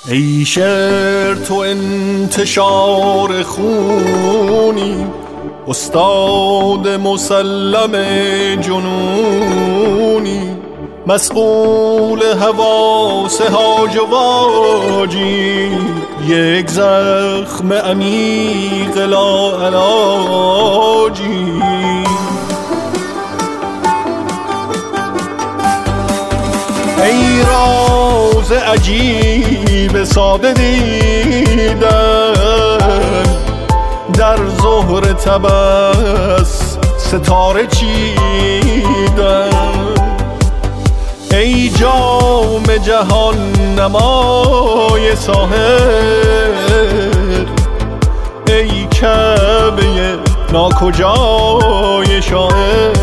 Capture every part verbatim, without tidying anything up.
ای شعر تو انتشار خونی، استاد مسلم جنونی، مسئول حواس هاج و واجی، یک زخم عمیق لا علاجی. ای راز عجیب ساده دیدن، در ظهر تبس ستاره چیدن. ای جام جهان نمای ساحر، ای کعبه ناکجای شاعر.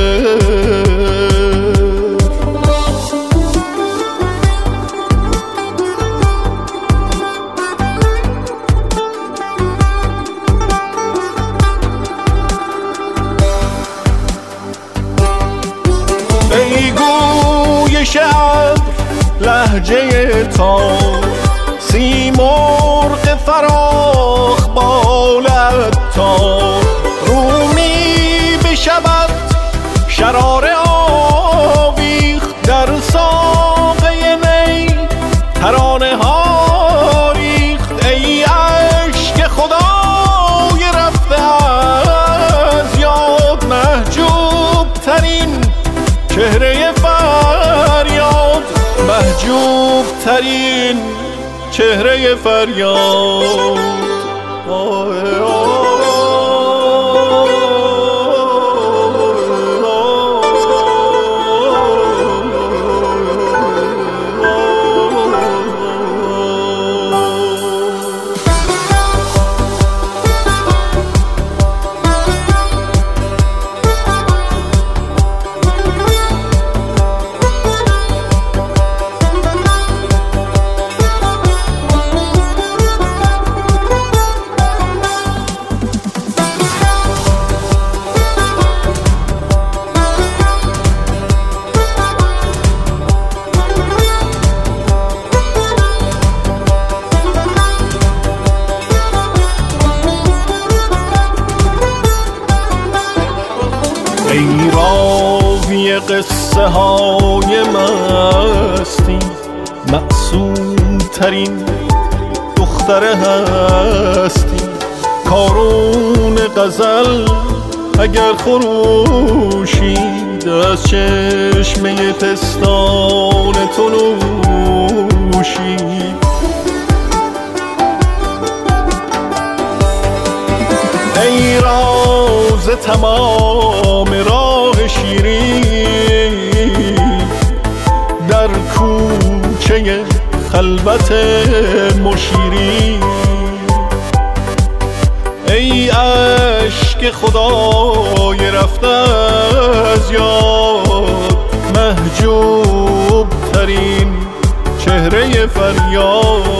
ای گوی شعر لهجه تار، سیمرغ فراخ بالت تار. رومی بشود شرار آویخت، در ساقه نی ترانه ها ریخت. ای عشق خدای رفته از یاد، محجوب ترین چهره فریاد، محجوب ترین چهره فریاد. آه آه ای راوی قصه های مستی، معصوم ترین دختر هستی. کارون غزل اگر خروشید، از چشمه پستان تو نوشید. ای راز تمام راه شیرین، در کوچه خلوت مشیرین. ای اشک خدای رفته از یاد، محجوب ترین چهره فریاد.